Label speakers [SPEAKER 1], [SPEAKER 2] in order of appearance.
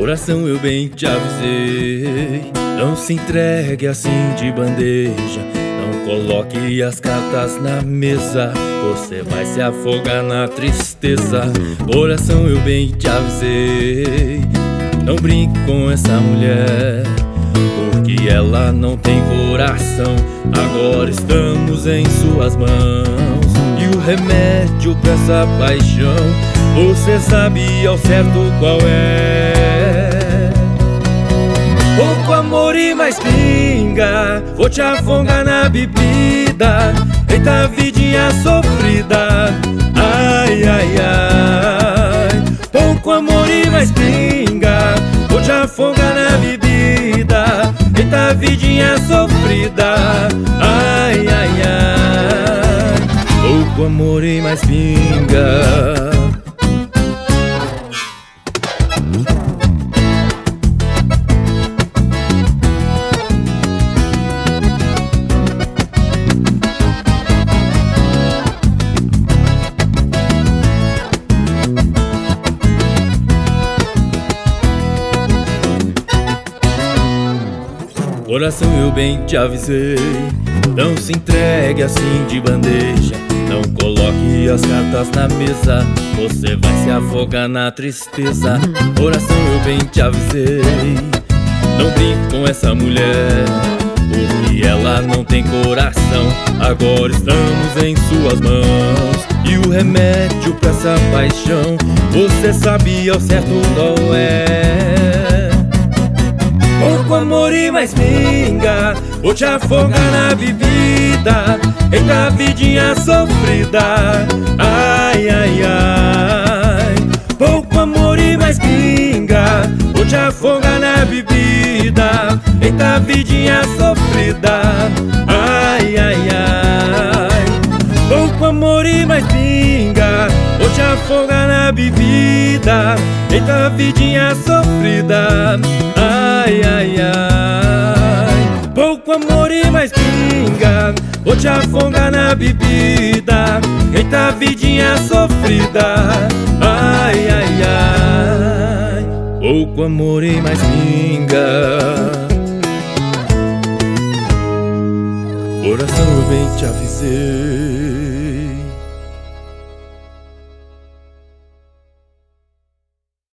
[SPEAKER 1] Coração, eu bem te avisei, não se entregue assim de bandeja. Não coloque as cartas na mesa, você vai se afogar na tristeza. Coração, eu bem te avisei, não brinque com essa mulher, porque ela não tem coração. Agora estamos em suas mãos, e o remédio pra essa paixão você sabe ao certo qual é. Pouco amor e mais pinga, vou te afogar na bebida. Eita vidinha sofrida, ai, ai, ai. Pouco amor e mais pinga, vou te afogar na bebida. Eita vidinha sofrida, ai, ai, ai. Pouco amor e mais pinga. Coração, eu bem te avisei, não se entregue assim de bandeja. Não coloque as cartas na mesa, você vai se afogar na tristeza. Coração, eu bem te avisei, não brinque com essa mulher, porque ela não tem coração. Agora estamos em suas mãos, e o remédio pra essa paixão você sabe ao certo qual é. Pouco amor e mais pinga, vou te afogar na bebida. Eita vidinha sofrida, ai, ai, ai. Pouco amor e mais pinga, vou te afogar na bebida. Eita vidinha sofrida, ai, ai, ai. Pouco amor e mais pinga, vou te afogar na bebida. Eita vidinha sofrida, ai, ai, ai. Pouco amor e mais pinga, vou te afogar na bebida. Eita vidinha sofrida, ai, ai, ai. Pouco amor e mais pinga. Coração, eu bem te avisei.